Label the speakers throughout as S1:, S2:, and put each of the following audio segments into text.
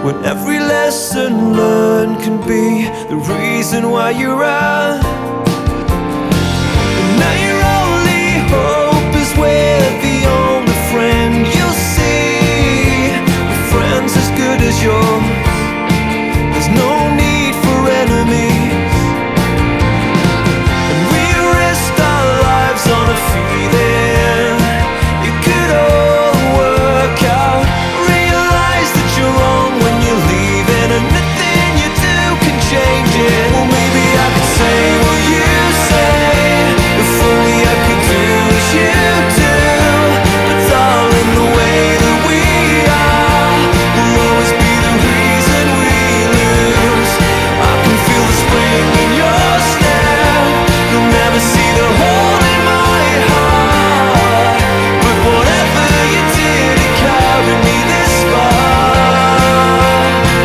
S1: when every lesson learned can be the reason why you're out. And now your only hope is we're the only friend you'll see. With friends as good as yours, there's no need for enemies. And we risked our lives on a feeling it could all work out. Realize that you're wrong when you're leaving, and nothing you do can change it. Well, maybe I could say what you say, if only I could do as you do. But darling, the way that we are will always be the reason we lose. I can feel the spring in your step, you'll never see the hole in my heart. But whatever you did, it carried me this far.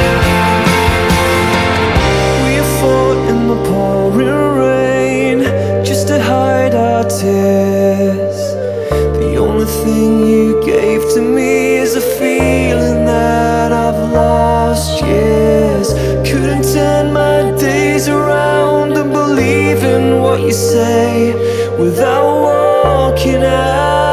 S1: We fought in the pouring rain just to hide our tears. The only thing you gave to me is a feeling that I've lost years. Couldn't turn my days around and believe in what you say without walking out.